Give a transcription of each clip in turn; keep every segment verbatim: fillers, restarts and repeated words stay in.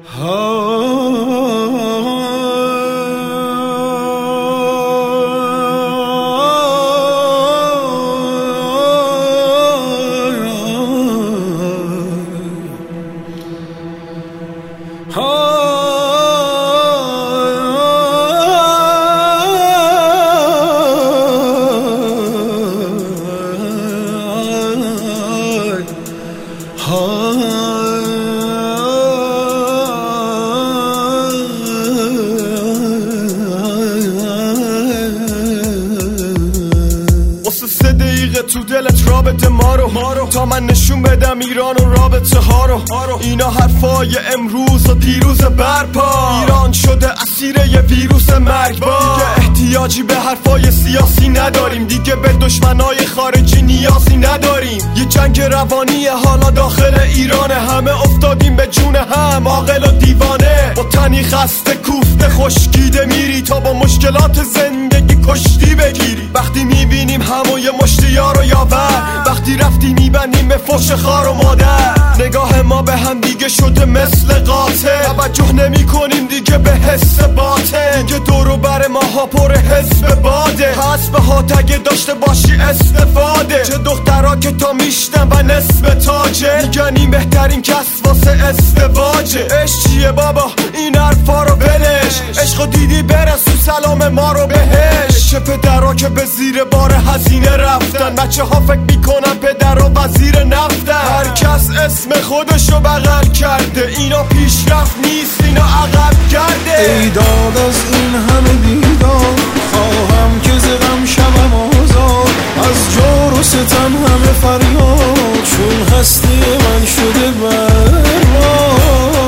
سه دقیقه تو دلت رابطه ما رو تا من نشون بدم ایران و رابطه ها رو. اینا حرفای امروز و دیروز برپا. ایران شده اسیر یه ویروس مرگبار. دیگه احتیاجی به حرفای سیاسی نداریم، دیگه به دشمنای خارجی نیازی نداریم. یه جنگ روانی حالا داخل ایرانه، همه افتادیم به جون هم، عاقل و دیوانه. با تنی خسته کوفته خشکیده میری تا با مشکلات زندگی کشتی بگیری. وقتی میبینیم همو یه مشت یار و یاور، وقتی رفتی میبندیم به فحش خار و مادر. نگاه ما به هم دیگه شده مثل قاتل، توجه نمی کنیم دیگه به حس باطن. دیگه دورو بر ماها پر حزب باده، حسب ها تگه داشته باشی استفاده. چه دخترها که تا میشتن و نصف تاجه، میگن این بهترین کس واسه ازدواجه. عشق چیه بابا این حرفا رو ولش، عشقو دیدی برسون سلام ما رو بهش. چه پدرها که به زیر بار هزینه رفتن، بچه ها فکر میکنن پدر و وزیر نفتن. هر کس اسم خودشو بغل کرده، اینا پیشرفت نیست اینا عقب کرده. ای داد از این همه بیدار، خواهم که ز غم شوم آزاد. از جور و ستم همه فریاد، چون هستی من شده برباد.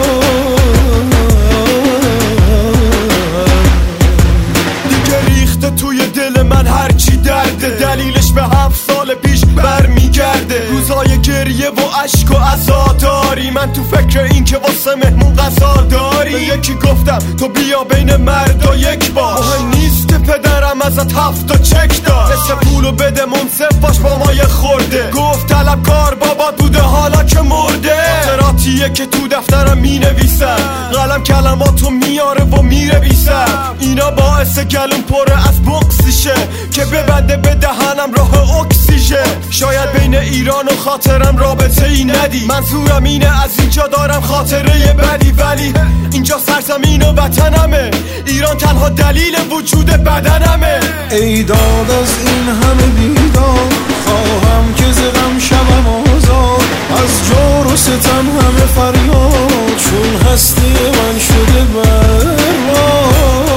دیگه ریخته توی دل من هرچی درده، دلیلش به هفت سال پیش برمیگرده. روزای گریه و عشق و عزاداری، من تو فکر این که واسه مهمون غذا داری. به یکی گفتم تو بیا بین مردا یک باش، مهم نیست که پدرم ازت هفت تا چک داشت. اسم پولو بده منصف باش با ما یه خورده، گفت طلبکار بابات بوده حالا که مرده. خاطراتیه که تو دفترم می نویسم، قلم کلماتو میاره و میره بیسم. اینا باعث گلوم پره از بغضیشه که ببنده به دهنم راه اکسیژن. شاید بین ایران و خاطرم رابطه ای ندی، منظورم اینه از اینجا دارم خاطره بدی. ولی اینجا سرزمین و وطنمه، ایران تنها دلیل وجود بدنمه. ای داد از این همه بیدار، خواهم که ز غم شوم آزاد. از جور و ستم همه فریاد، چون هستی من شده برباد.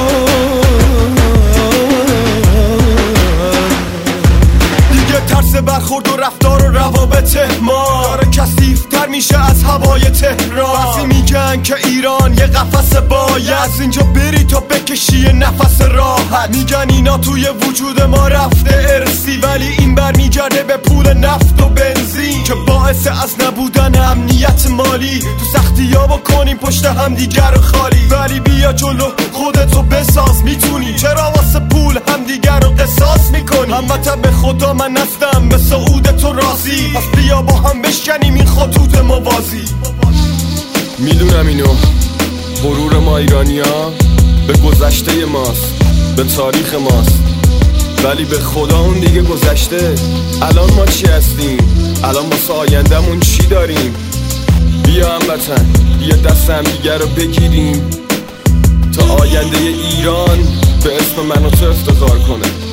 ترس برخورد و رفتار و روابط ما داره کثیف‌تر میشه از هوای تهران. بعضی میگن که ایران یه قفس باید، از اینجا بری تا بکشی نفس راحت. میگن اینا توی وجود ما رفته ارسی، ولی این برمیگرده به پول نفت و بنزین که باعث از نبودن امنیت مالی. تو سختی‌ها بکنیم پشت هم دیگر رو خالی، ولی بیا جلو خودتو بساز. میتونی چرا واسه پول هم دیگر رو قصاص میکنی؟ هموطن به خدا من نستم به سعود تو راضی، پس بیا با هم بشکنیم این خطوط موازی. میدونم اینو غرور ما ایرانی‌ها به گذشته ماست، به تاریخ ماست، ولی به خدا اون دیگه گذشته. الان ما چی هستیم؟ الان واسه آینده‌مون چی داریم؟ بیا هموطن بیا دست هم دیگه رو بگیریم تا آینده ایران به اسم من و تو افتخار کنه.